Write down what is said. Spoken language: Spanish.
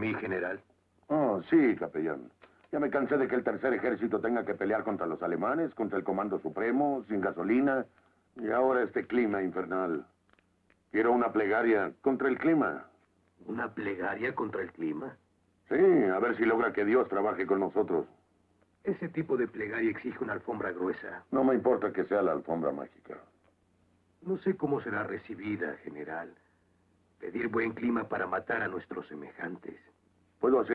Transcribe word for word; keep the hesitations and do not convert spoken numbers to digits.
mí, general? Oh, sí, capellán. Ya me cansé de que el tercer ejército tenga que pelear contra los alemanes, contra el Comando Supremo, sin gasolina. Y ahora este clima infernal. Quiero una plegaria contra el clima. ¿Una plegaria contra el clima? Sí, a ver si logra que Dios trabaje con nosotros. Ese tipo de plegaria exige una alfombra gruesa. No me importa que sea la alfombra mágica. No sé cómo será recibida, general. Pedir buen clima para matar a nuestros semejantes. Puedo hacer